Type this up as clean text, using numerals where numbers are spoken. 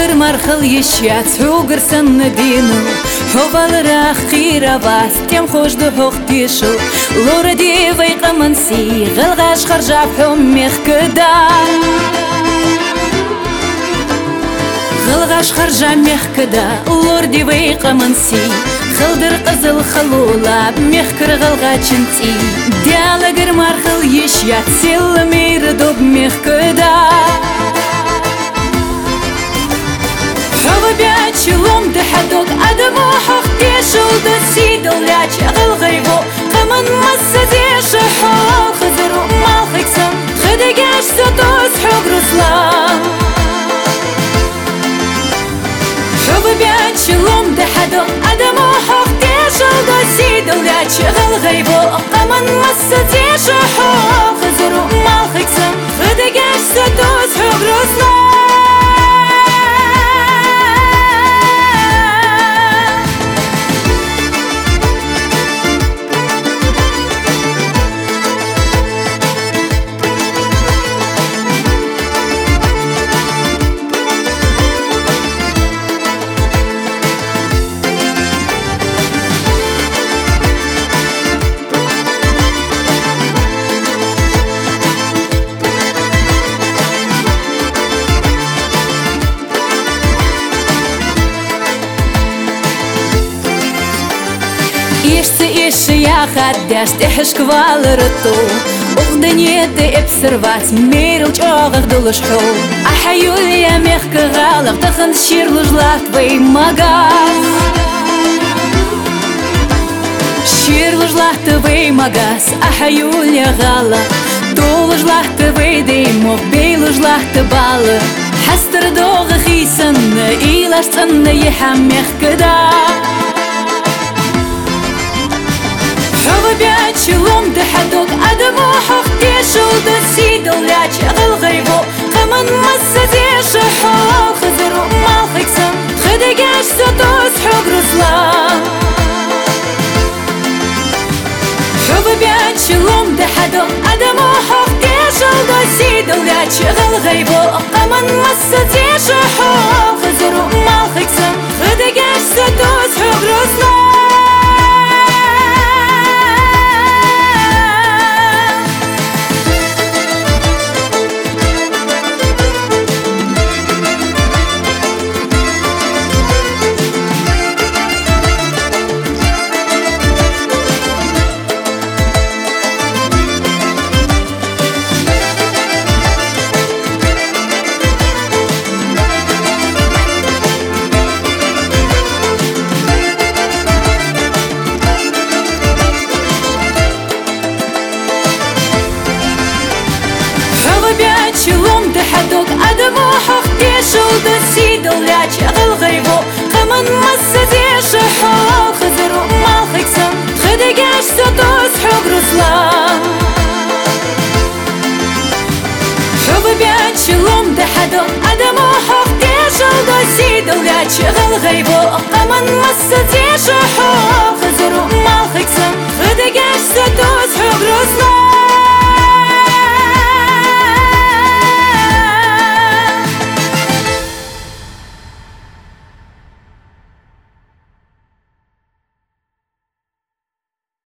دالغر مرخل يشيات حوغر سن دينو حوبال راخ خيرا باس تيم خوش دو حوخ ديشو لور دي ويقا منسي غلغاش خرجا بحوم ميخ كدا غلغاش خرجا ميخ كدا لور دي ويقا منسي خلدر قزل خلولا بميخ كر غلغا چنتي دالغر مرخل يشيات سيل مير دو بميخ كدا بياتشلوم دحدوك أدمو حق ديشو دسيدو لاج غلغيبو قمن مسديش حول خزرو مالخيك سم خدقاش ستوس حق رسلام حب بياتشلوم دحدوك أدمو حق ديشو دسيدو لاج غلغيبو قمن مسديش حول خزرو مالخيك سم خدقاش ستوس حق رسلام Я ходяш, тихиш квалрту Угдanye ты обсервать Мир учогах дулышху Ахаю я мягко галах Тахан шир лужла твой магаз Шир лужла твой магаз Ахаю я гала Ту лужла твой дымов Бей лужла твала Хастер дога хисан Илаш цанна ехам мягко да بياتشلوم دحدوك أدمو حق ديشو دسيدو لاج غلغيبو قمن مسديش حول خزرو مالخيك سم خدقاش ستوس حق رسلام حب بياتشلوم دحدوك أدمو حق ديشو دسيدو لاج غلغيبو قمن مسديش حول خزرو مالخيك سم خدقاش ستوس حق رسلام بياتشلوم دحدوك أدمو حق ديشو دسيدو لاج غلغيبو قمن مسديش حول خزرو مالخيك سم خدقاش ستوس حق رسلام حب بياتشلوم دحدوك أدمو حق ديشو دسيدو لاج غلغيبو قمن مسديش حول خزرو مالخيك سم خدقاش ستوس حق رسلام